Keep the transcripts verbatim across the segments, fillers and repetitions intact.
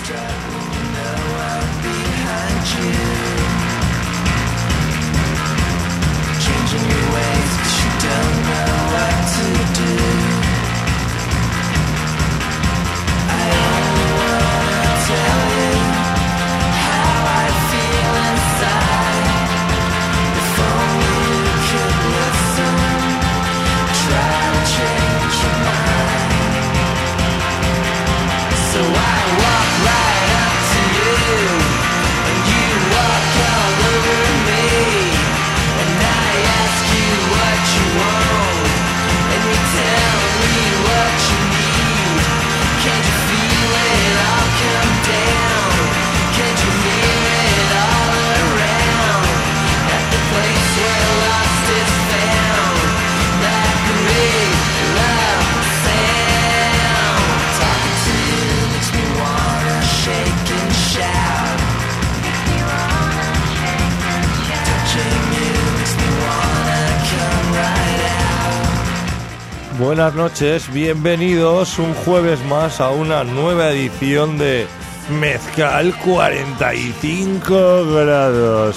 Buenas noches, bienvenidos un jueves más a una nueva edición de Mezcal cuarenta y cinco grados.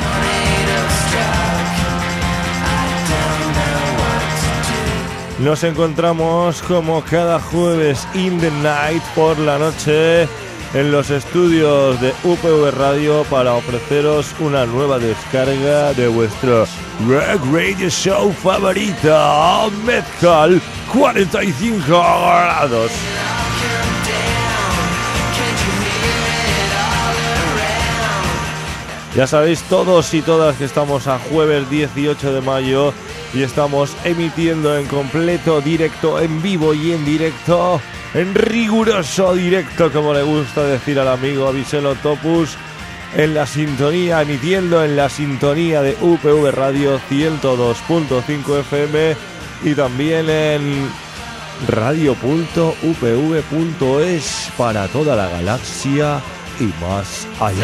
Nos encontramos como cada jueves in the night por la noche en los estudios de U P V Radio para ofreceros una nueva descarga de vuestro Rock Radio Show favorita, Mezcal cuarenta y cinco grados. Ya sabéis todos y todas que estamos a jueves dieciocho de mayo y estamos emitiendo en completo directo, en vivo y en directo, en riguroso directo, como le gusta decir al amigo Aviselo Topus, en la sintonía, emitiendo en la sintonía de U P V Radio ciento dos punto cinco F M y también en radio punto u p v punto es para toda la galaxia y más allá.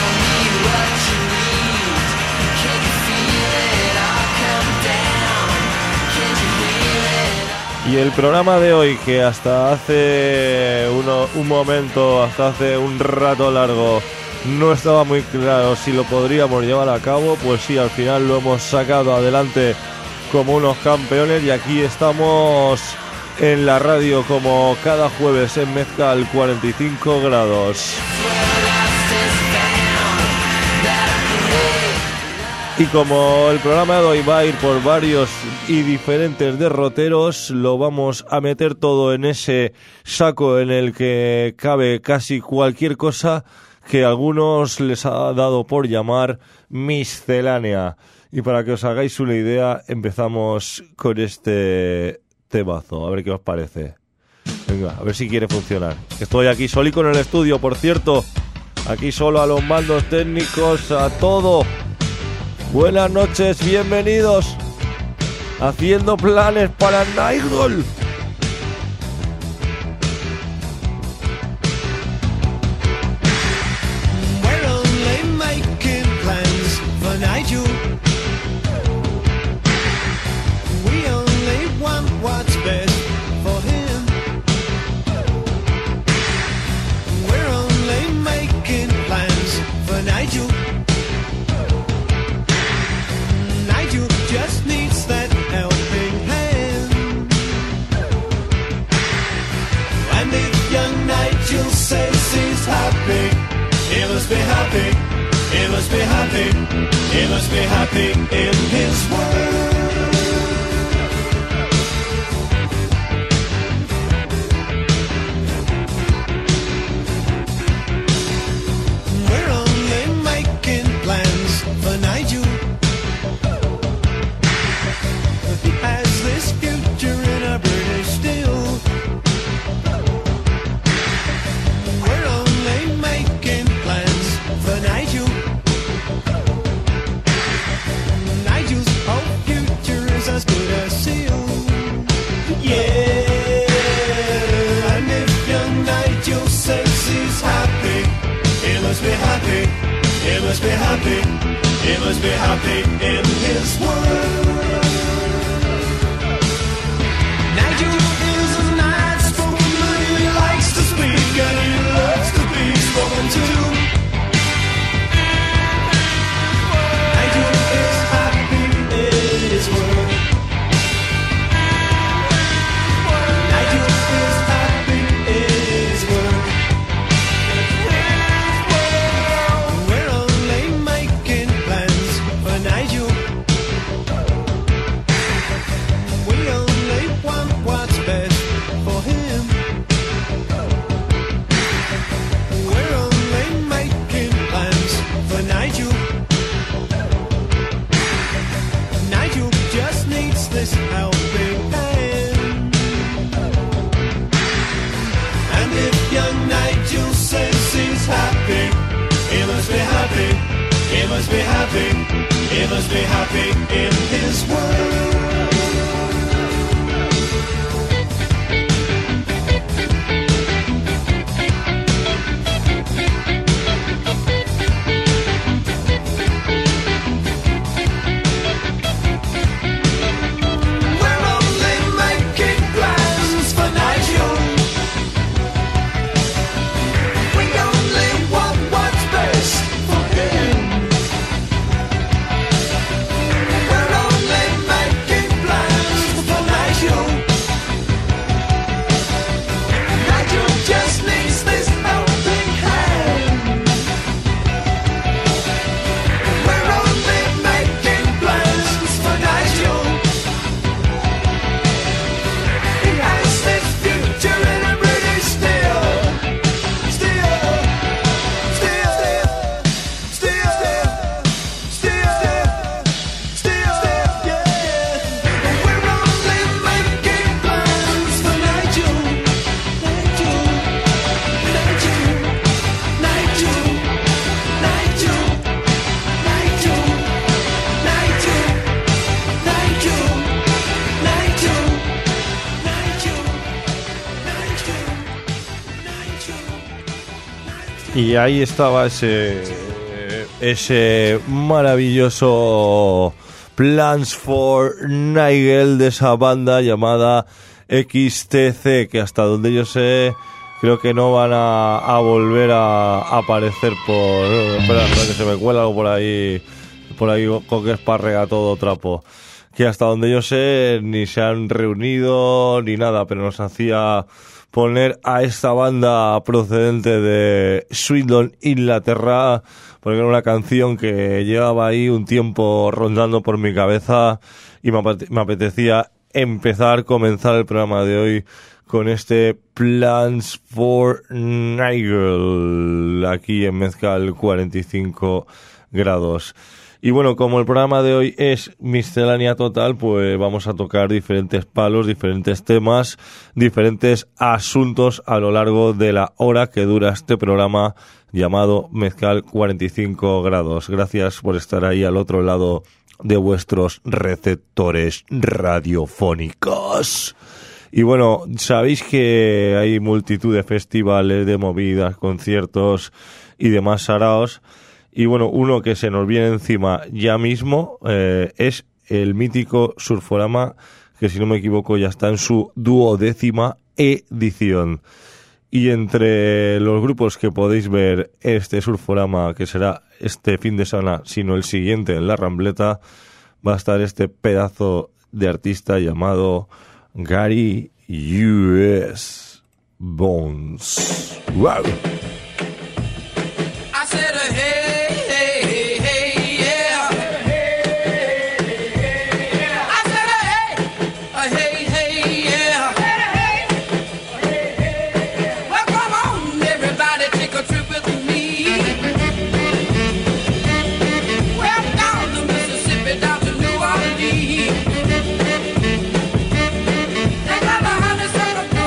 Y el programa de hoy, que hasta hace uno, un momento, hasta hace un rato largo, no estaba muy claro si lo podríamos llevar a cabo, pues sí, al final lo hemos sacado adelante como unos campeones y aquí estamos en la radio como cada jueves en Mezcal cuarenta y cinco grados. Y como el programa de hoy va a ir por varios y diferentes derroteros, lo vamos a meter todo en ese saco en el que cabe casi cualquier cosa que a algunos les ha dado por llamar miscelánea. Y para que os hagáis una idea, empezamos con este temazo, a ver qué os parece. Venga, a ver si quiere funcionar. Estoy aquí solico en el estudio, por cierto, aquí solo a los mandos técnicos, a todo. Buenas noches, bienvenidos. Haciendo planes para Nightgol. We're only making plans for Nigel. We only want what's best for him. We're only making plans for Nigel. Nigel just needs that helping hand. And if young Nigel says he's happy, he must be happy, he must be happy, he must be happy in his world. We're only making plans for Nigel. He has this future in a British steel. We're only making plans for Nigel. Nigel's whole future is as good as sealed. Yeah, and if young Nigel says he's happy, he must be happy, he must be happy, he must be happy in his world. Nigel is a nice spoken man, he likes to speak and he loves to be happy. He must be happy. He must be happy. He must be happy in his world. Y ahí estaba ese ese maravilloso Plans for Nigel de esa banda llamada X T C, que hasta donde yo sé creo que no van a, a volver a, a aparecer por... Espera, espera, que se me cuela algo por ahí, por ahí con que esparrega todo trapo. Que hasta donde yo sé ni se han reunido ni nada, pero nos hacía poner a esta banda procedente de Swindon, Inglaterra, porque era una canción que llevaba ahí un tiempo rondando por mi cabeza y me, apete- me apetecía empezar, comenzar el programa de hoy con este Plans for Nigel aquí en Mezcal cuarenta y cinco grados. Y bueno, como el programa de hoy es miscelánea total, pues vamos a tocar diferentes palos, diferentes temas, diferentes asuntos a lo largo de la hora que dura este programa llamado Mezcal cuarenta y cinco grados. Gracias por estar ahí al otro lado de vuestros receptores radiofónicos. Y bueno, sabéis que hay multitud de festivales, de movidas, conciertos y demás saraos. Y bueno, uno que se nos viene encima ya mismo eh, es el mítico Surforama, que si no me equivoco ya está en su duodécima edición. Y entre los grupos que podéis ver este Surforama, que será este fin de semana, sino el siguiente en la Rambleta, va a estar este pedazo de artista llamado Gary U S Bones. ¡Wow!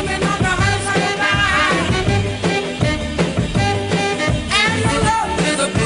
There's a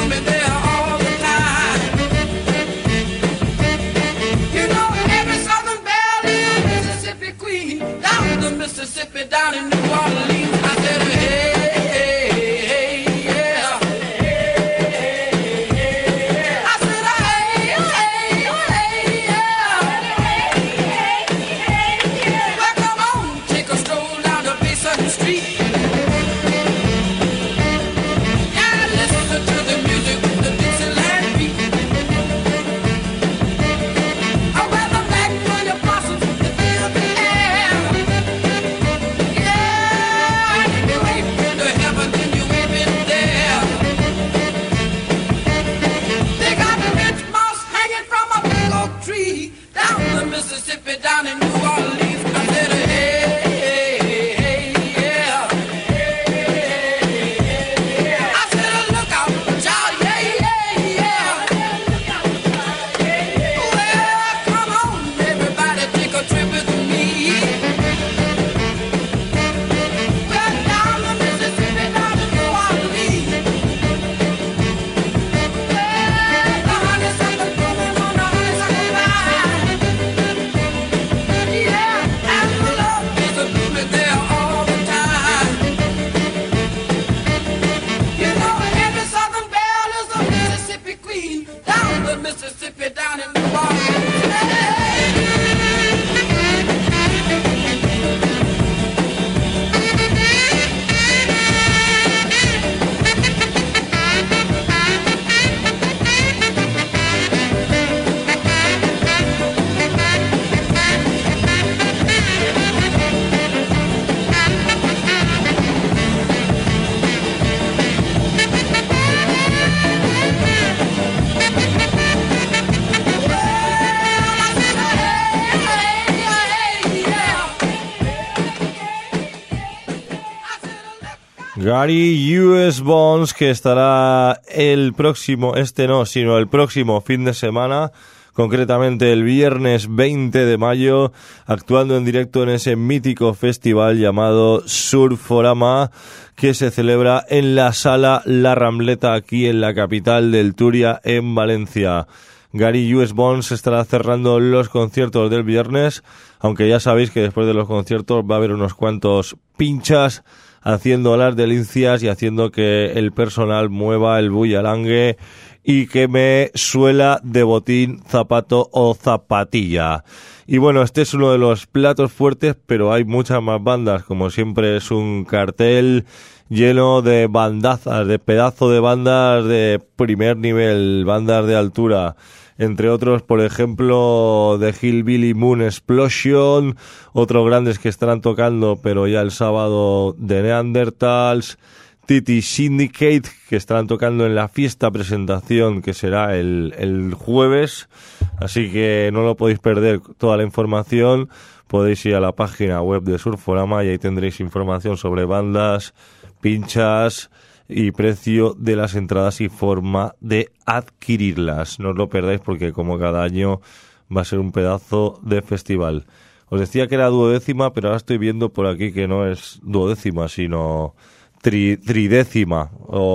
Gary U S. Bonds, que estará el próximo, este no, sino el próximo fin de semana, concretamente el viernes veinte de mayo, actuando en directo en ese mítico festival llamado Surforama, que se celebra en la Sala La Rambleta, aquí en la capital del Turia, en Valencia. Gary U S. Bonds estará cerrando los conciertos del viernes, aunque ya sabéis que después de los conciertos va a haber unos cuantos pinchas haciendo las delicias y haciendo que el personal mueva el bullalangue y que me suela de botín, zapato o zapatilla. Y bueno, este es uno de los platos fuertes, pero hay muchas más bandas. Como siempre es un cartel lleno de bandazas, de pedazo de bandas de primer nivel, bandas de altura. Entre otros, por ejemplo, The Hillbilly Moon Explosion, otros grandes que estarán tocando, pero ya el sábado, The Neanderthals, Titi Syndicate, que estarán tocando en la fiesta presentación, que será el, el jueves, así que no lo podéis perder. Toda la información podéis ir a la página web de Surforama y ahí tendréis información sobre bandas, pinchas y precio de las entradas y forma de adquirirlas. No os lo perdáis porque como cada año va a ser un pedazo de festival. Os decía que era duodécima, pero ahora estoy viendo por aquí que no es duodécima, sino tri, tridécima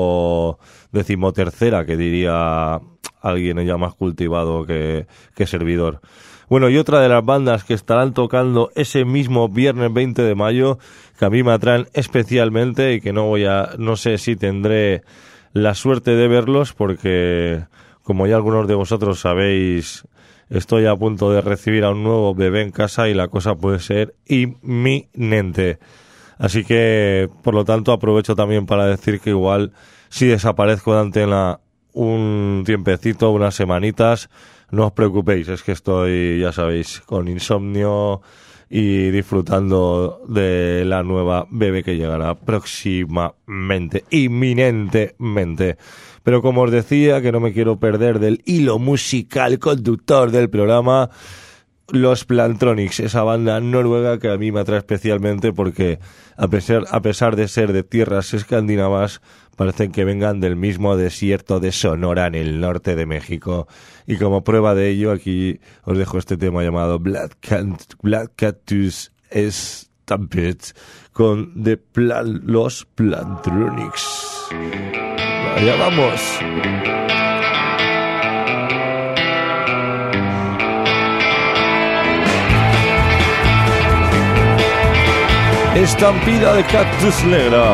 o decimotercera, que diría alguien ya más cultivado que, que servidor. Bueno, y otra de las bandas que estarán tocando ese mismo viernes veinte de mayo, que a mí me atraen especialmente y que no voy a, no sé si tendré la suerte de verlos porque, como ya algunos de vosotros sabéis, estoy a punto de recibir a un nuevo bebé en casa y la cosa puede ser inminente. Así que, por lo tanto, aprovecho también para decir que igual si desaparezco de antena un tiempecito, unas semanitas, no os preocupéis, es que estoy, ya sabéis, con insomnio y disfrutando de la nueva bebé que llegará próximamente, inminentemente. Pero como os decía, que no me quiero perder del hilo musical conductor del programa, los Plantronics, esa banda noruega que a mí me atrae especialmente porque a pesar, a pesar de ser de tierras escandinavas, parecen que vengan del mismo desierto de Sonora en el norte de México. Y como prueba de ello, aquí os dejo este tema llamado Black, Cant- Black Cactus Stampede con The Plan- los Plantronics. Allá vamos. Estampida de Cactus Negra.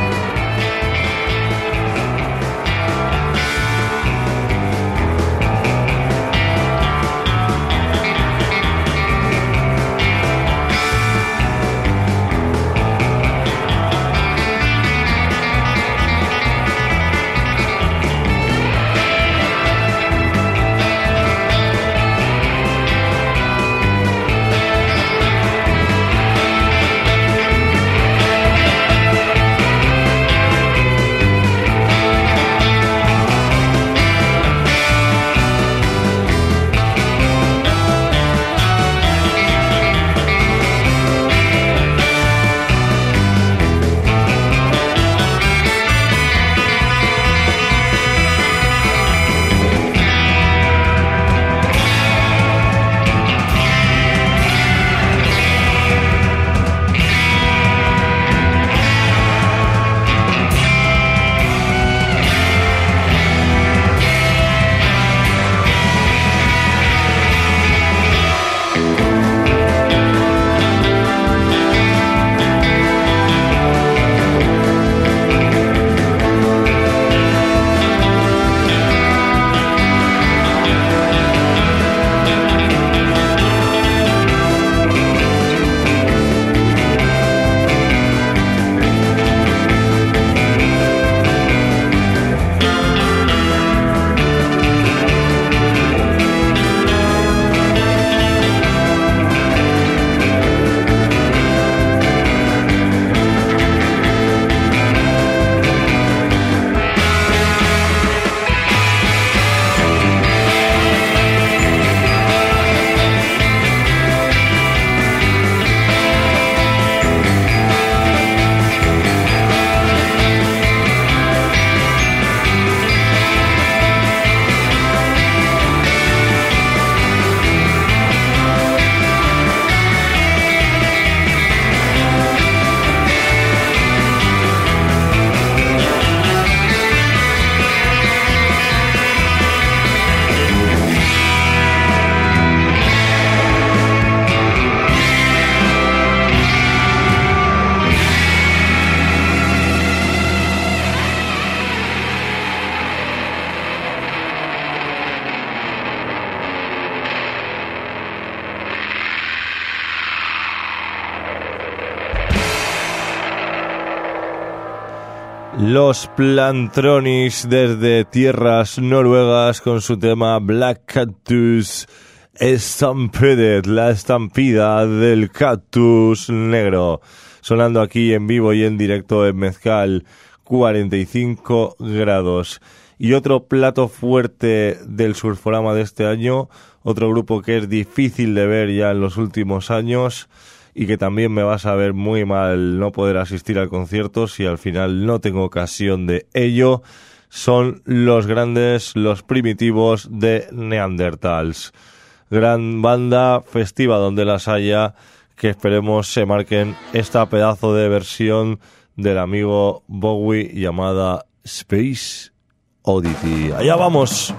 Los Plantronis desde tierras noruegas con su tema Black Cactus Stampeded, la estampida del cactus negro, sonando aquí en vivo y en directo en Mezcal cuarenta y cinco grados. Y otro plato fuerte del Surforama de este año, otro grupo que es difícil de ver ya en los últimos años y que también me va a saber muy mal no poder asistir al concierto si al final no tengo ocasión de ello, son los grandes, los primitivos de Neanderthals. Gran banda festiva donde las haya, que esperemos se marquen esta pedazo de versión del amigo Bowie llamada Space Oddity. Allá vamos.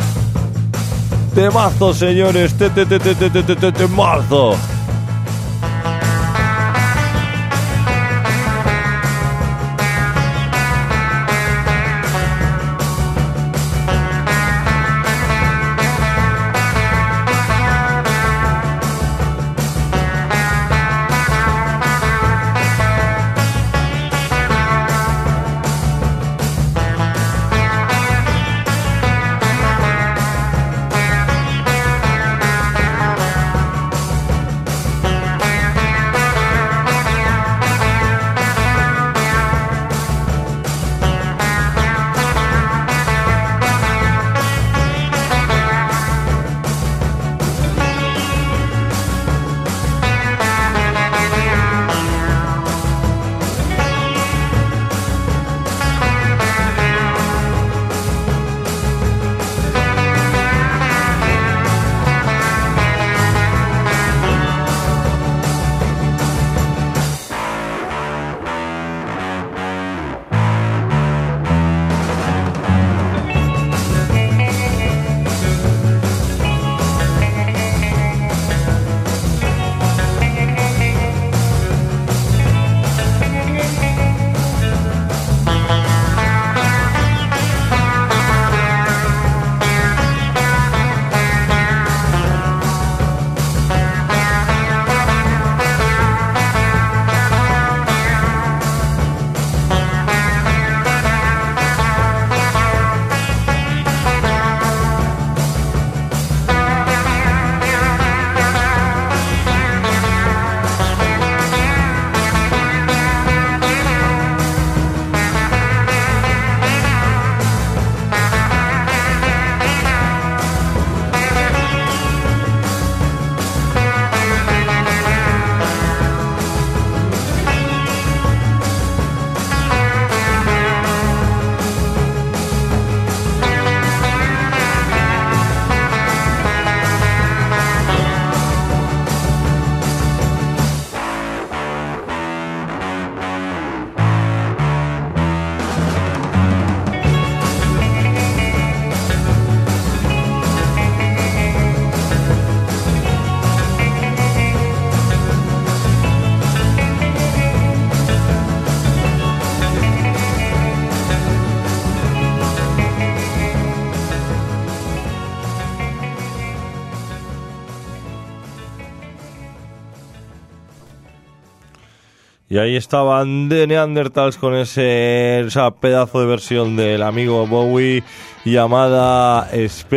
Temazo, señores, te te te te te te te temazo. Y ahí estaban The Neanderthals con ese, esa pedazo de versión del amigo Bowie llamada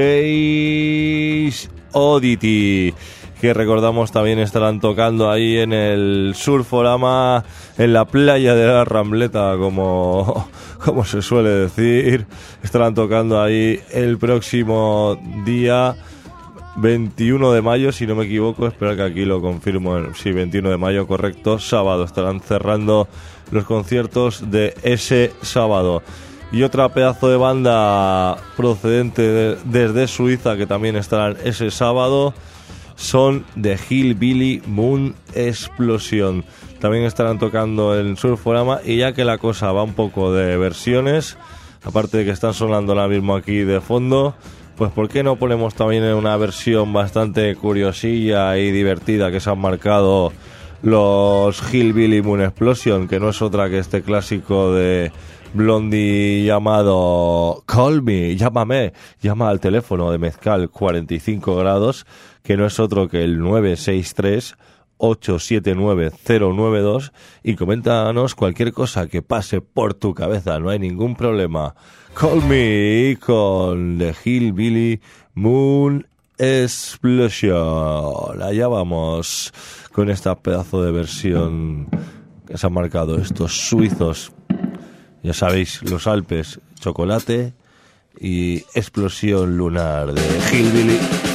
Space Oddity, que recordamos también estarán tocando ahí en el Surforama, en la playa de la Rambleta, como, como se suele decir. Estarán tocando ahí el próximo día veintiuno de mayo, si no me equivoco, espera que aquí lo confirmo, sí, veintiuno de mayo, correcto, sábado, estarán cerrando los conciertos de ese sábado. Y otra pedazo de banda procedente de, desde Suiza, que también estarán ese sábado, son The Hillbilly Moon Explosion. También estarán tocando en Surforama, y ya que la cosa va un poco de versiones, aparte de que están sonando ahora mismo aquí de fondo, pues ¿por qué no ponemos también una versión bastante curiosilla y divertida que se han marcado los Hillbilly Moon Explosion, que no es otra que este clásico de Blondie llamado Call Me, llámame, llama al teléfono de Mezcal cuarenta y cinco grados, que no es otro que el nueve seis tres, ocho siete nueve cero nueve dos y coméntanos cualquier cosa que pase por tu cabeza, no hay ningún problema. Call Me con The Hillbilly Moon Explosion. Allá vamos con esta pedazo de versión que se han marcado estos suizos. Ya sabéis, los Alpes, chocolate y explosión lunar de Hillbilly.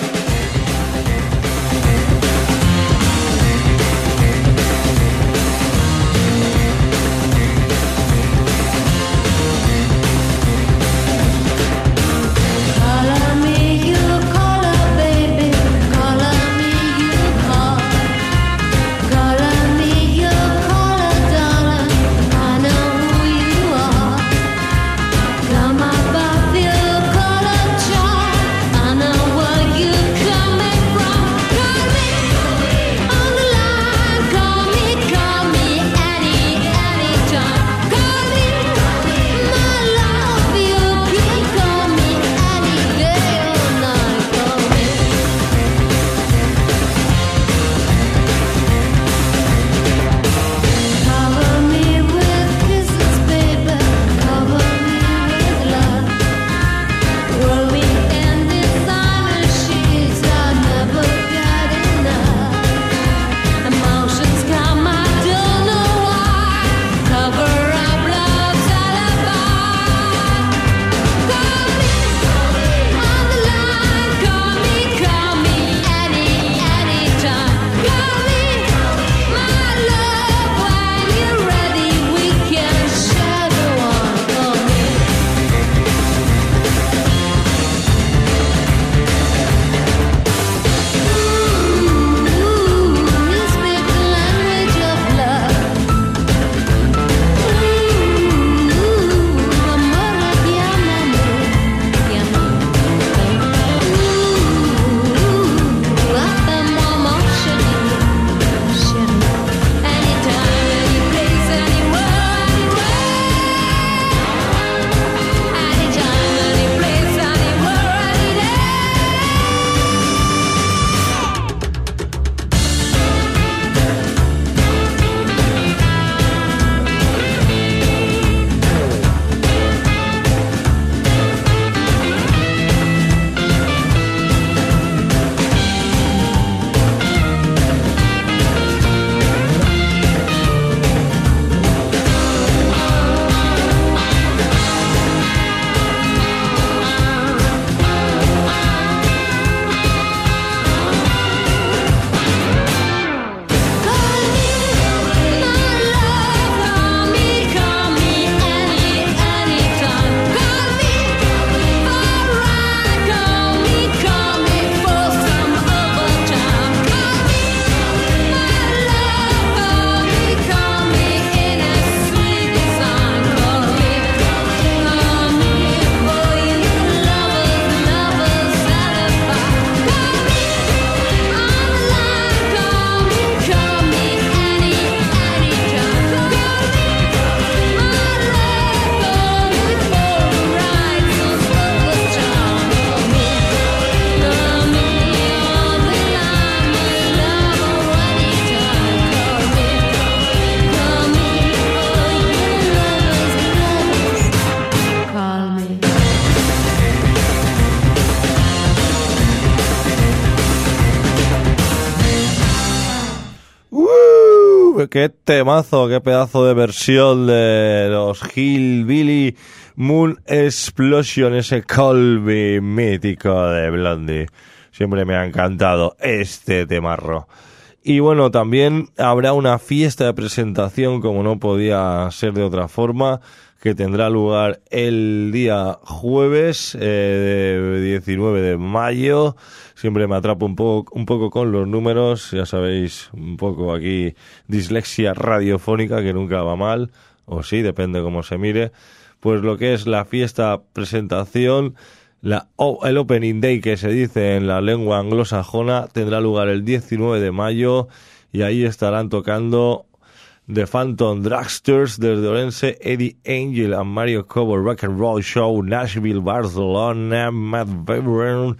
Qué temazo, qué pedazo de versión de los Hillbilly Moon Explosion, ese Call Me mítico de Blondie. Siempre me ha encantado este temarro. Y bueno, también habrá una fiesta de presentación, como no podía ser de otra forma, que tendrá lugar el día jueves eh, diecinueve de mayo. Siempre me atrapo un poco, un poco con los números, ya sabéis, un poco aquí dislexia radiofónica que nunca va mal, o sí, depende cómo se mire. Pues lo que es la fiesta presentación, la, oh, el Opening Day que se dice en la lengua anglosajona, tendrá lugar el diecinueve de mayo y ahí estarán tocando The Phantom Dragsters desde Orense, Eddie Angel and Mario Cobo Rock and Roll Show, Nashville, Barcelona, Matt Weber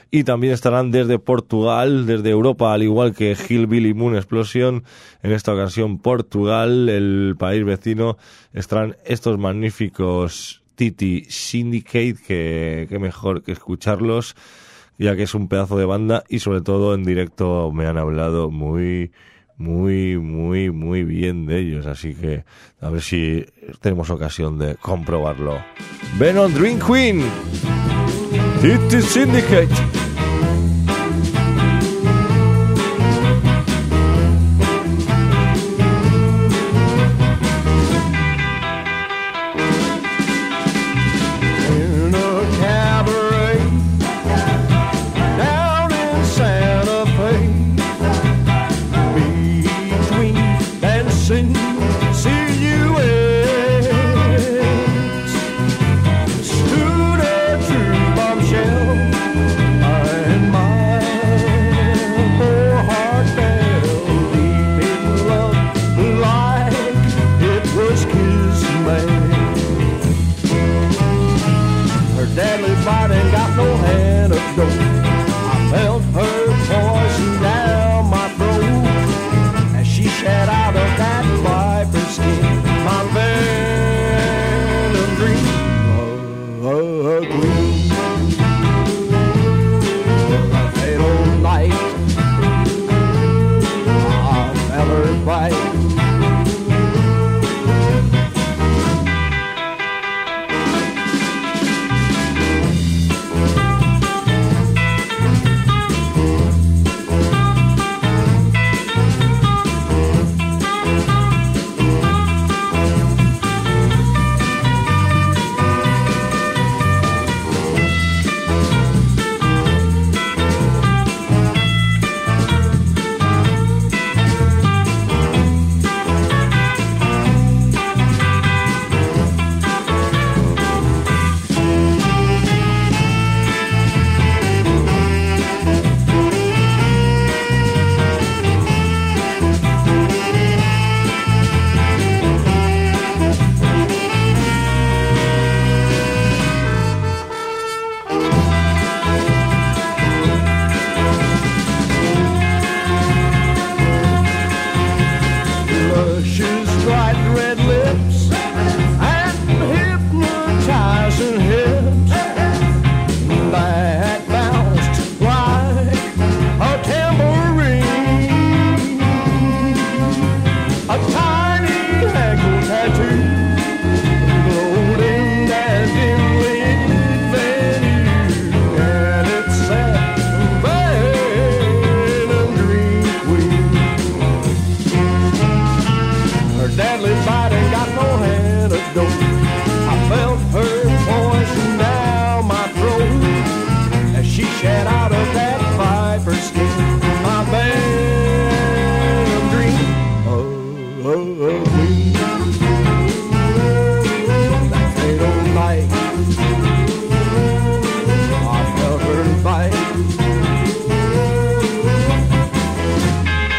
y también estarán desde Portugal, desde Europa, al igual que Hillbilly Moon Explosion. En esta ocasión Portugal, el país vecino, estarán estos magníficos Titi Syndicate, que, que mejor que escucharlos, ya que es un pedazo de banda y sobre todo en directo me han hablado muy, muy, muy, muy bien de ellos, así que a ver si tenemos ocasión de comprobarlo. Ven on Dream Queen, Titi Syndicate.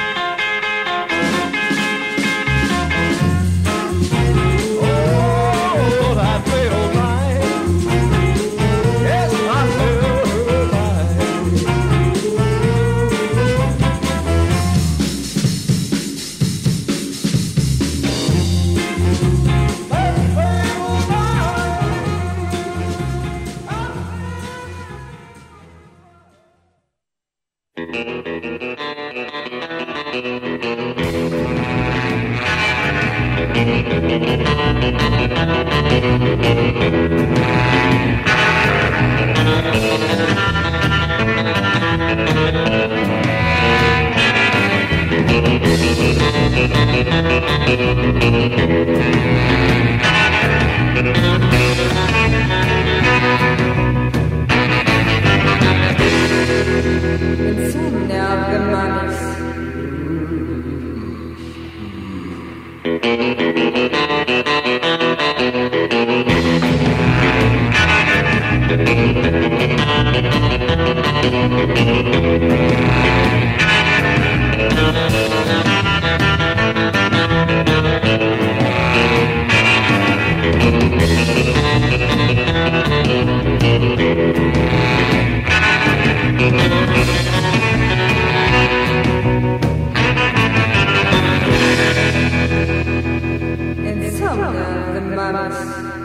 Oh, mummies.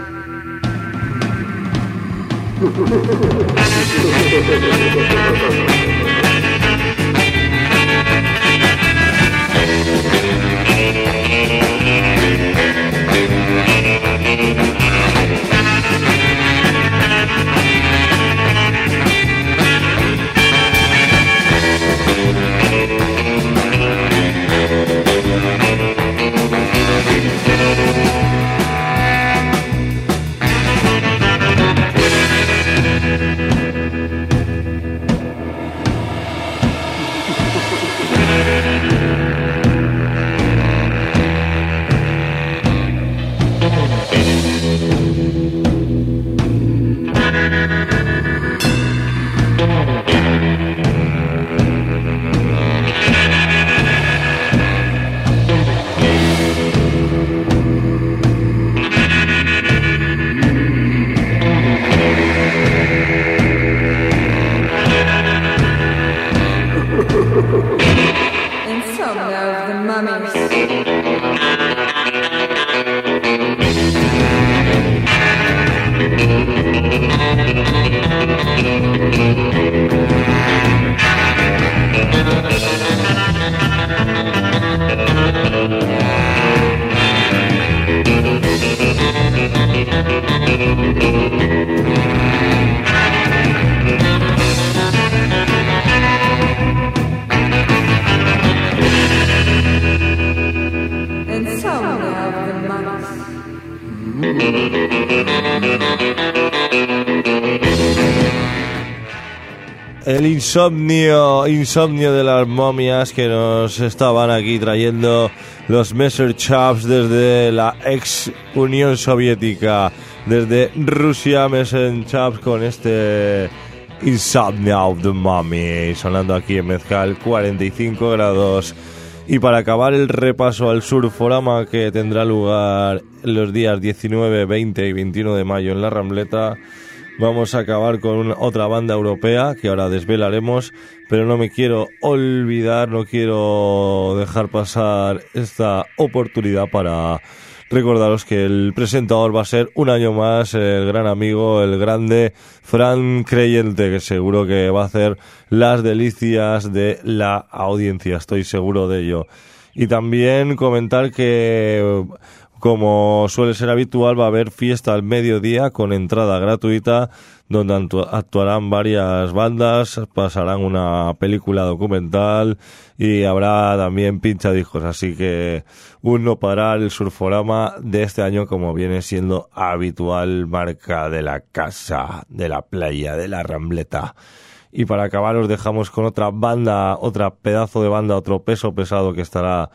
El insomnio, insomnio de las momias que nos estaban aquí trayendo los Messer Chaps desde la ex Unión Soviética, desde Rusia. Messer Chaps con este Insomnia of the Mummy sonando aquí en Mezcal, cuarenta y cinco grados. Y para acabar el repaso al Surforama que tendrá lugar los días diecinueve, veinte y veintiuno de mayo en la Rambleta, vamos a acabar con una, otra banda europea que ahora desvelaremos, pero no me quiero olvidar, no quiero dejar pasar esta oportunidad para recordaros que el presentador va a ser un año más el gran amigo, el grande Fran Creyente, que seguro que va a hacer las delicias de la audiencia, estoy seguro de ello. Y también comentar que, como suele ser habitual, va a haber fiesta al mediodía con entrada gratuita, donde actuarán varias bandas, pasarán una película documental y habrá también pinchadiscos, así que un no parar el Surforama de este año, como viene siendo habitual, marca de la casa, de la playa, de la Rambleta. Y para acabar os dejamos con otra banda, otra pedazo de banda, otro peso pesado que estará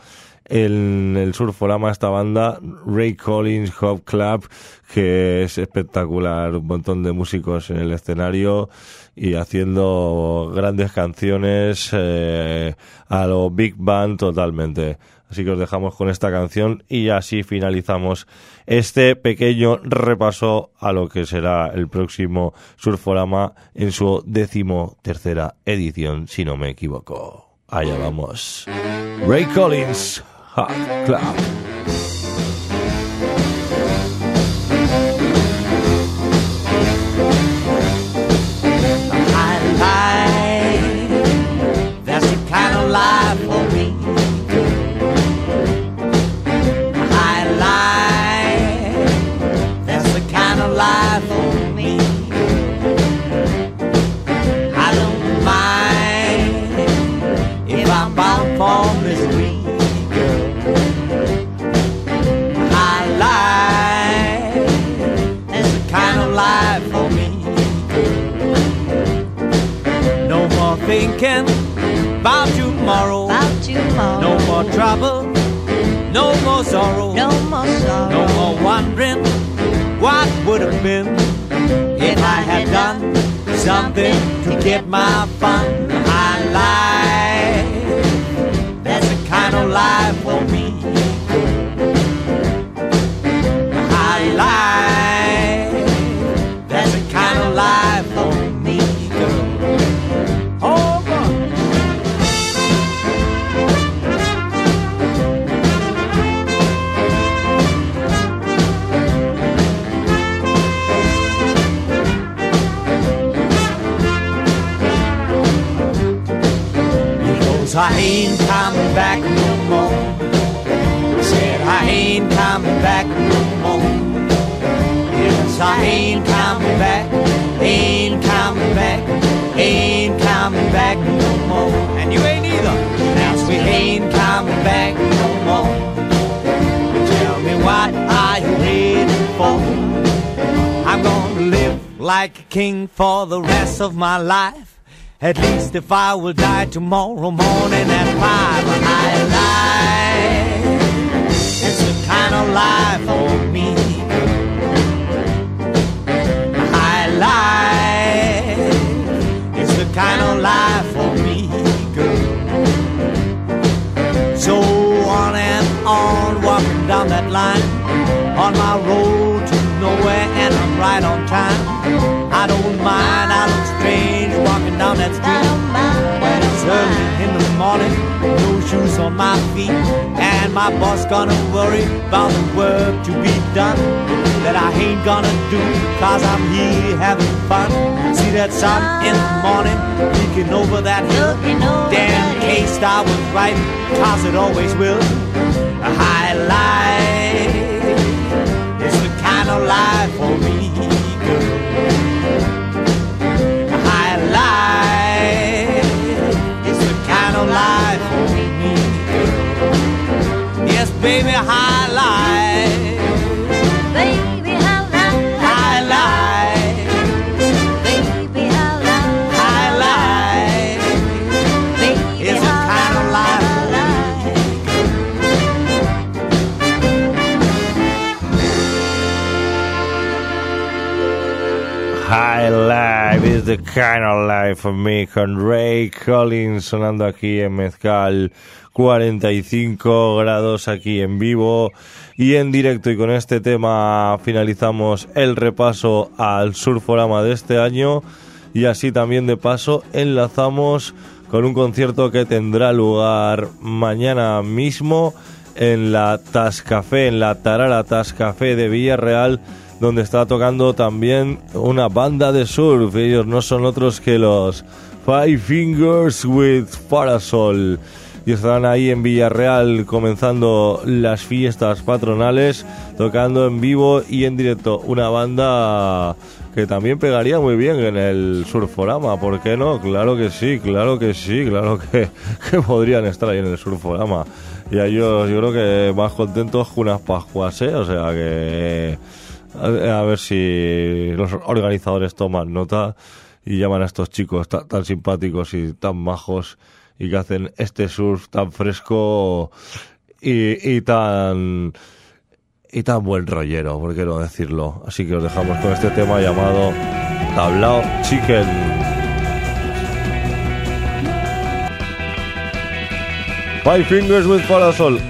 en el Surforama, esta banda, Ray Collins Hop Club, que es espectacular, un montón de músicos en el escenario y haciendo grandes canciones eh, a lo Big Band totalmente. Así que os dejamos con esta canción y así finalizamos este pequeño repaso a lo que será el próximo Surforama en su décimo tercera edición, si no me equivoco. Allá vamos. Ray Collins Hot Club. Thinking about tomorrow. About tomorrow. No more trouble, no more sorrow. No more sorrow. No more wondering what would have been if I had done something to get my fun. My life, that's the kind of life for me. My life, that's the kind of life for me, girl. Oh, I ain't coming back no more. Said I ain't coming back no more. Yes, I ain't coming back, ain't coming back, ain't coming back no more. And you ain't either. Now we ain't coming back no more. Tell me what are you waiting for? I'm gonna live like a king for the rest of my life. At least if I will die tomorrow morning at five. I lie. It's the kind of life for me. I lie. It's the kind of life for me, girl. So on and on, walking down that line, on my road to nowhere, and I'm right on time. I don't mind, I look strange walking down that street when it's early in the morning, no shoes on my feet, and my boss gonna worry about the work to be done that I ain't gonna do, cause I'm here having fun. See that sun in the morning peeking over that hill, damn case I was right, cause it always will. I lie, it's the kind of life for me, girl. I lie, it's the kind of life for me, girl. Yes, baby, I lie. Baby, I lie. I lie. Baby, I lie. I lie. Baby, It's the kind of life for me. High Life is the kind of life for me, con Ray Collins sonando aquí en Mezcal, cuarenta y cinco grados aquí en vivo y en directo, y con este tema finalizamos el repaso al Surforama de este año y así también de paso enlazamos con un concierto que tendrá lugar mañana mismo en la Tascafé, en la Tarara Tascafé de Villarreal, donde está tocando también una banda de surf. Ellos no son otros que los Five Fingers with Parasol, y estarán ahí en Villarreal comenzando las fiestas patronales, tocando en vivo y en directo. Una banda que también pegaría muy bien en el Surforama, ¿por qué no? Claro que sí, claro que sí, claro que, que podrían estar ahí en el Surforama. Y a ellos yo creo que más contentos que unas Pascuas, ¿eh? O sea que a ver si los organizadores toman nota y llaman a estos chicos tan, tan simpáticos y tan majos y que hacen este surf tan fresco y, y tan y tan buen rollero, por qué no decirlo. Así que os dejamos con este tema llamado Tablao Chicken. Five Fingers with Parasol.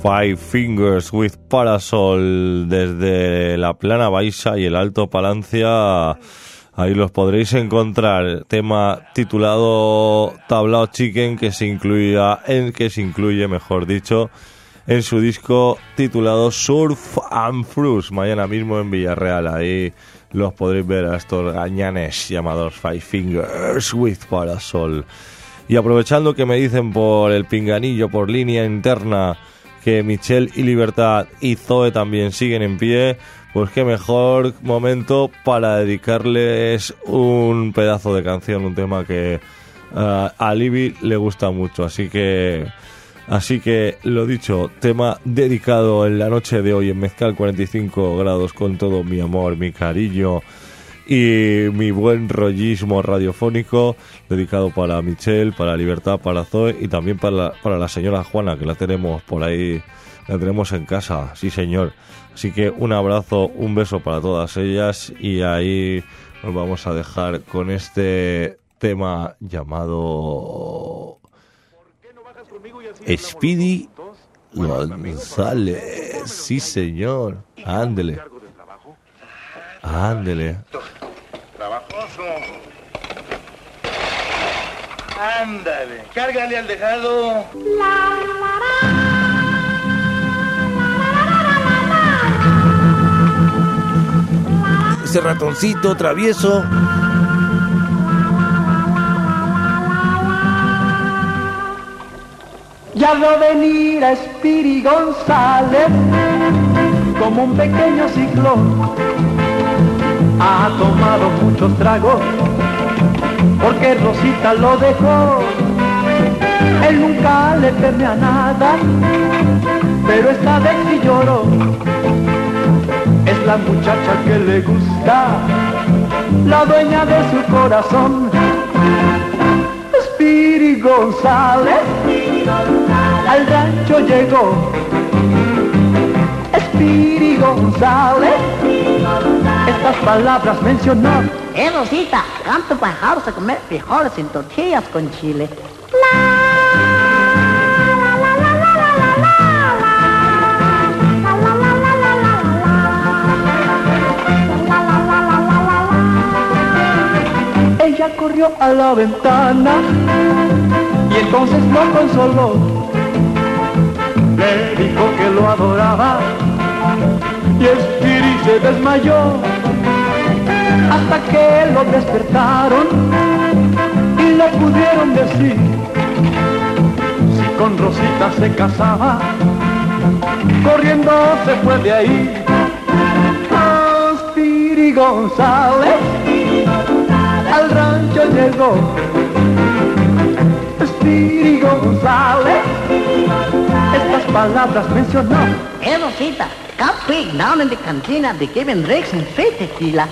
Five Fingers with Parasol desde la Plana Baixa y el Alto Palancia. Ahí los podréis encontrar. Tema titulado Tablao Chicken, que se incluía en que se incluye, mejor dicho, en su disco titulado Surf and Fruits. Mañana mismo en Villarreal. Ahí los podréis ver a estos gañanes llamados Five Fingers with Parasol. Y aprovechando que me dicen por el pinganillo, por línea interna, que Michelle y Libertad y Zoe también siguen en pie, pues qué mejor momento para dedicarles un pedazo de canción, un tema que uh, a Libby le gusta mucho, así que así que lo dicho, tema dedicado en la noche de hoy en Mezcal cuarenta y cinco grados con todo mi amor, mi cariño y mi buen rollismo radiofónico, dedicado para Michelle, para Libertad, para Zoe y también para la, para la señora Juana, que la tenemos por ahí, la tenemos en casa, sí señor. Así que un abrazo, un beso para todas ellas y ahí nos vamos a dejar con este tema llamado Speedy González. Sí señor, ándele. Ándele. Trabajoso. Ándale, cárgale al dejado. Ese ratoncito travieso. Ya veo venir a Speedy González como un pequeño ciclón. Ha tomado muchos tragos porque Rosita lo dejó. Él nunca le teme a nada, pero esta vez sí lloró. Es la muchacha que le gusta, la dueña de su corazón. Speedy González al rancho llegó. Speedy González estas palabras mencionó. Eh, Rosita, canto para dejarse a comer frijoles sin tortillas con chile. Ella corrió a la ventana y entonces lo consoló. Le dijo que lo adoraba y Speedy se desmayó. Hasta que lo despertaron y le pudieron decir si con Rosita se casaba. Corriendo se fue de ahí. Oh, Speedy González al rancho llegó. Speedy González estas palabras mencionó. Eh, Rosita, come quick down in the cantina, they giving drinks and free tequila.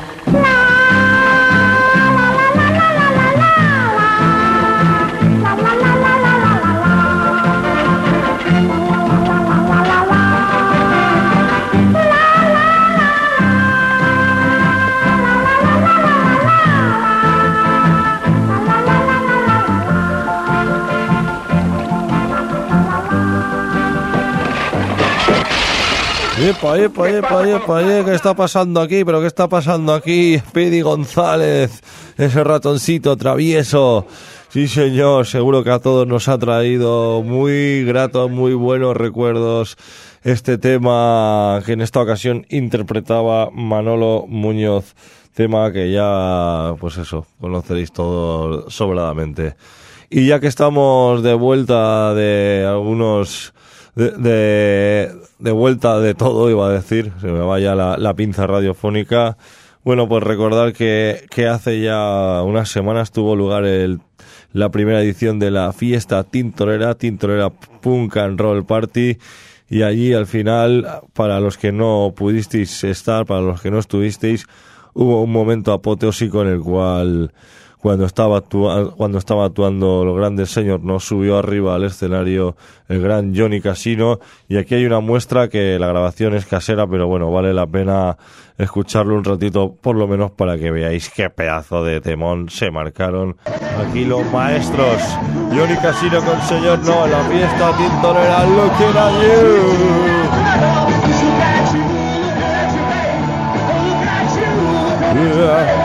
Epa, epa, epa, epa, epa, ¿qué está pasando aquí? ¿Pero qué está pasando aquí? Speedy González, ese ratoncito travieso. Sí, señor, seguro que a todos nos ha traído muy gratos, muy buenos recuerdos este tema que en esta ocasión interpretaba Manolo Muñoz. Tema que ya, pues eso, conoceréis todo sobradamente. Y ya que estamos de vuelta de algunos... De, de, de vuelta de todo, iba a decir, se me vaya la, la pinza radiofónica. Bueno, pues recordar que, que hace ya unas semanas tuvo lugar el, la primera edición de la fiesta Tintorera, Tintorera Punk and Roll Party, y allí al final, para los que no pudisteis estar, para los que no estuvisteis, hubo un momento apoteósico en el cual cuando estaba actua- cuando estaba actuando los grandes señores, nos subió arriba al escenario el gran Johnny Casino, y aquí hay una muestra que la grabación es casera, pero bueno, vale la pena escucharlo un ratito, por lo menos para que veáis qué pedazo de temón se marcaron aquí los maestros. Johnny Casino con señor No en la fiesta tintorera. Looking at you. Yeah.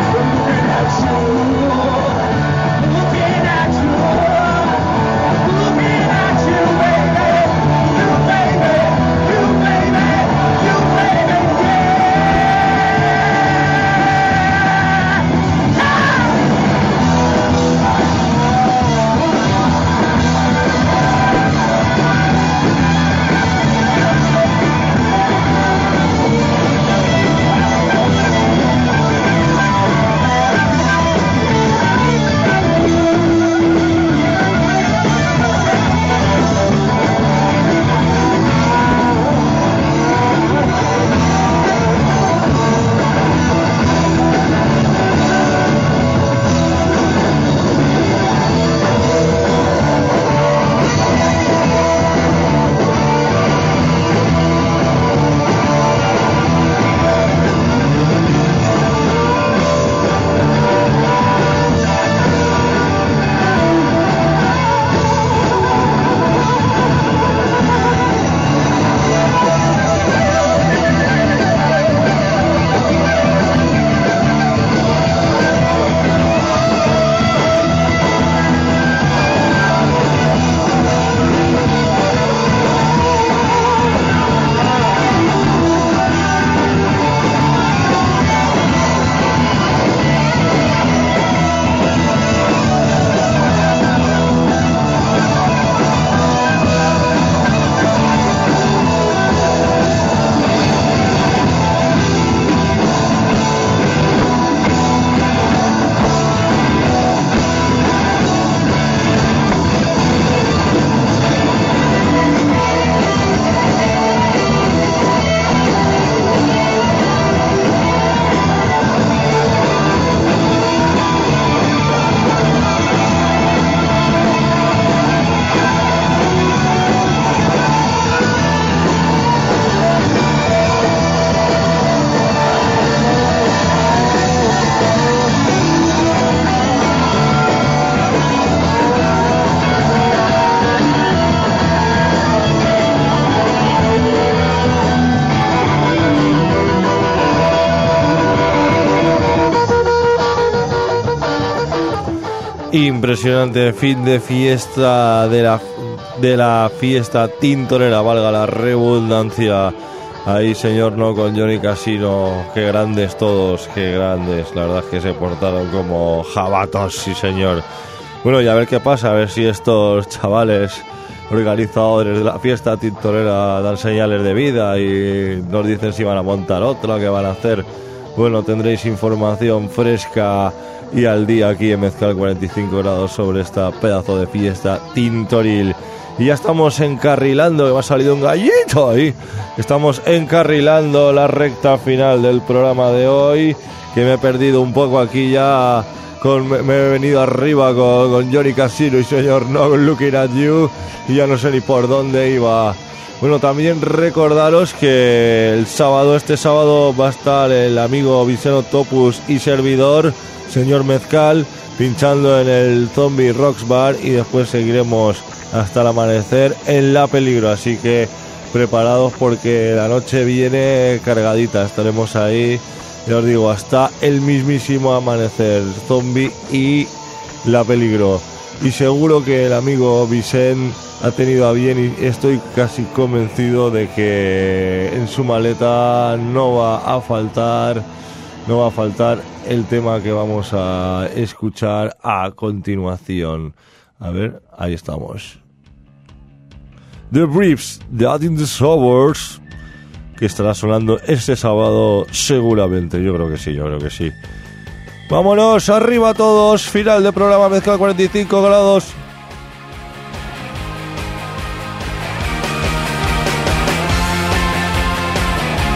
Impresionante fin de fiesta de la de la fiesta tintorera, valga la redundancia. Ahí, señor No, con Johnny Casino. Qué grandes todos, qué grandes. La verdad es que se portaron como jabatos, sí, señor. Bueno, y a ver qué pasa, a ver si estos chavales organizadores de la fiesta tintorera dan señales de vida y nos dicen si van a montar otra, qué van a hacer. Bueno, tendréis información fresca y al día aquí en Mezcal cuarenta y cinco grados sobre esta pedazo de fiesta tintoril. Y ya estamos encarrilando, que me ha salido un gallito ahí. Estamos encarrilando la recta final del programa de hoy, que me he perdido un poco aquí ya. Con, me, me he venido arriba con, con Johnny Casino y señor No, Looking at You, y ya no sé ni por dónde iba. Bueno, también recordaros que el sábado, este sábado, va a estar el amigo Viceno Topus y servidor, señor Mezcal, pinchando en el Zombie Rocks Bar, y después seguiremos hasta el amanecer en La Peligro, así que preparados porque la noche viene cargadita, estaremos ahí, ya os digo, hasta el mismísimo amanecer, Zombie y La Peligro. Y seguro que el amigo Vicen ha tenido a bien, y estoy casi convencido de que en su maleta no va a faltar, no va a faltar el tema que vamos a escuchar a continuación. A ver, ahí estamos. The Briefs, Dead in the Suburbs, que estará sonando este sábado seguramente. Yo creo que sí, yo creo que sí. Vámonos, arriba todos. Final de programa Mezcal cuarenta y cinco grados.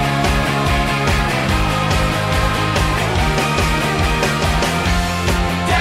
Dead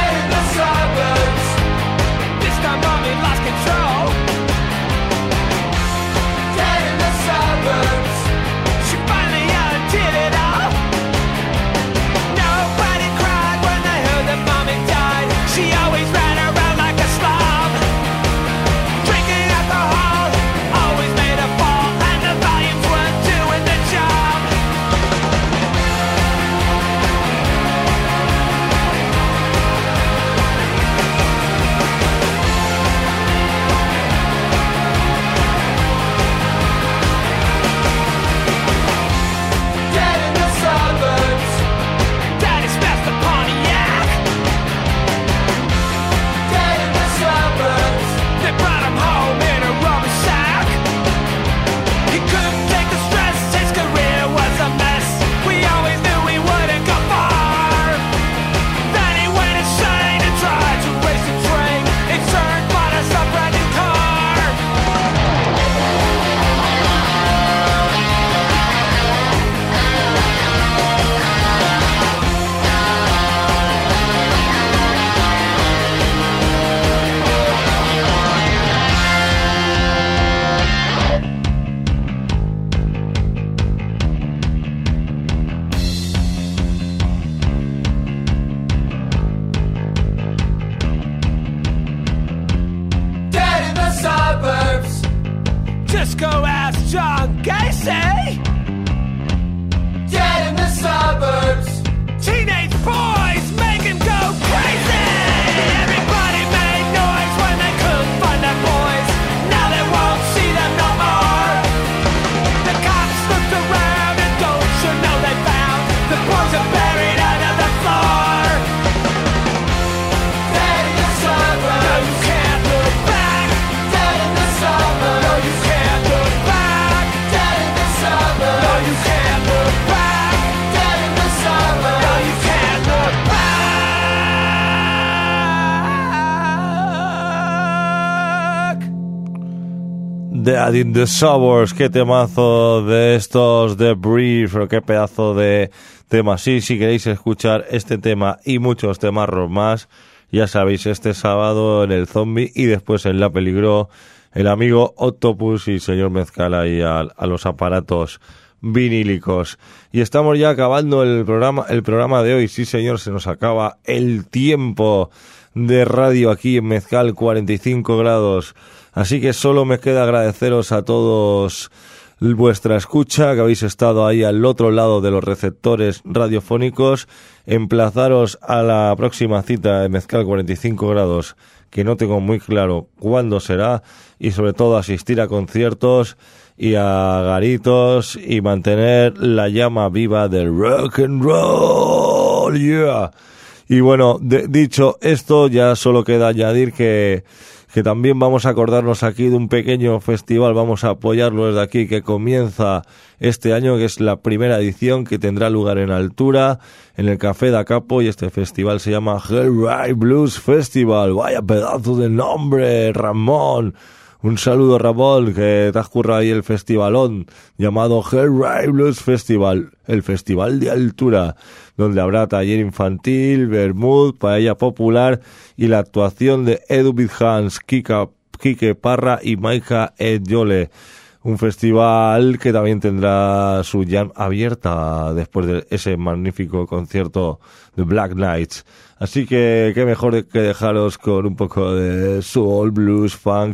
city. Dead in the suburbs. Teenage boys make him go crazy. Everybody made noise when they couldn't find their boys. Now they won't see them no more. The cops looked around and don't you know they found the boys are buried under the floor. Dead in the suburbs. No, you can't look back. Dead in the suburbs. No, you can't look back. Dead in the suburbs. No, you can't look back. Dead in the suburbs. No, you can't look back. Dead in the Suburbs, qué temazo de estos The Brief, o qué pedazo de tema. Sí, si queréis escuchar este tema y muchos temarros más, ya sabéis, este sábado en el Zombie y después en La Peligro, el amigo Octopus y señor Mezcal ahí a, a los aparatos vinílicos. Y estamos ya acabando el programa, el programa de hoy. Sí, señor, se nos acaba el tiempo de radio aquí en Mezcal cuarenta y cinco grados. Así que solo me queda agradeceros a todos vuestra escucha, que habéis estado ahí al otro lado de los receptores radiofónicos. Emplazaros a la próxima cita de Mezcal cuarenta y cinco grados, que no tengo muy claro cuándo será, y sobre todo asistir a conciertos y a garitos y mantener la llama viva del rock and roll, yeah. Y bueno, de, dicho esto, ya solo queda añadir que que también vamos a acordarnos aquí de un pequeño festival, vamos a apoyarlo desde aquí, que comienza este año, que es la primera edición, que tendrá lugar en Altura, en el Café da Capo, y este festival se llama Hellride Blues Festival. Vaya pedazo de nombre, Ramón. Un saludo, Ramón, que te has currado ahí el festivalón llamado Hellride Blues Festival, el festival de Altura, donde habrá taller infantil, vermut, paella popular y la actuación de Edu Bidhans, Kika, Kike Parra y Maika Edjole. Un festival que también tendrá su jam abierta después de ese magnífico concierto de Black Knights. Así que qué mejor que dejaros con un poco de soul, blues, funk,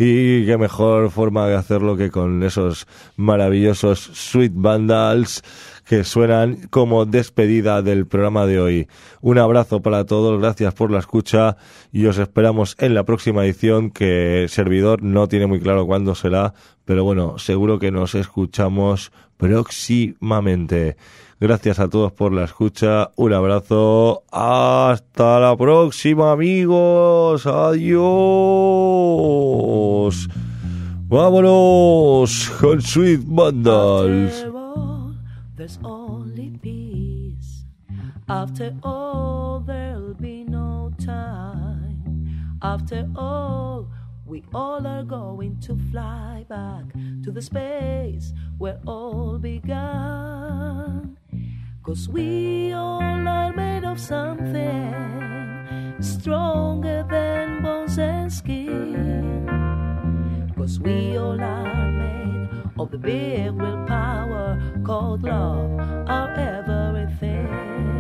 y qué mejor forma de hacerlo que con esos maravillosos Sweet Vandals que suenan como despedida del programa de hoy. Un abrazo para todos, gracias por la escucha y os esperamos en la próxima edición, que servidor no tiene muy claro cuándo será, pero bueno, seguro que nos escuchamos próximamente. Gracias a todos por la escucha, un abrazo, hasta la próxima, amigos, adiós. Vámonos con Sweet Vandals. After all, there's only peace. After all, there'll be no time. After all, we all are going to fly back to the space where all began. 'Cause we all are made of something stronger than bones and skin. 'Cause we all are made of the big willpower called love, our everything.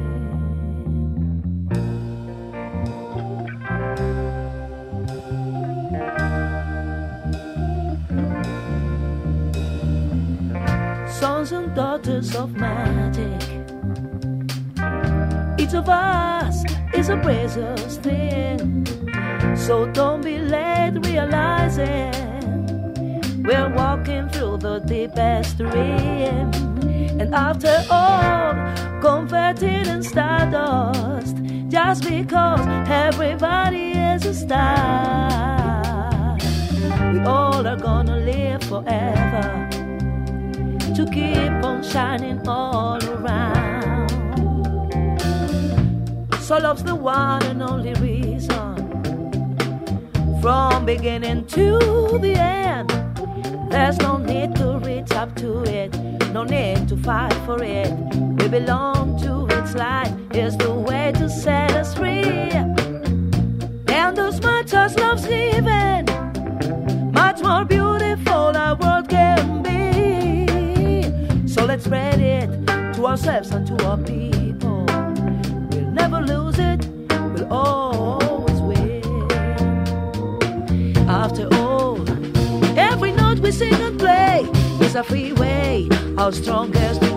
Sons and daughters of magic, each of us is a precious thing. So don't be late realizing we're walking through the deepest dream. And after all, converted in stardust, just because everybody is a star. We all are gonna live forever, to keep on shining all around. So love's the one and only reason, from beginning to the end. There's no need to reach up to it, no need to fight for it. We belong to its light, it's the way to set us free. And as much as love's given, much more beautiful our world can be. So let's spread it to ourselves and to our people. We'll never lose it, we'll always win. After all, every note we sing and play is a free way how strong as the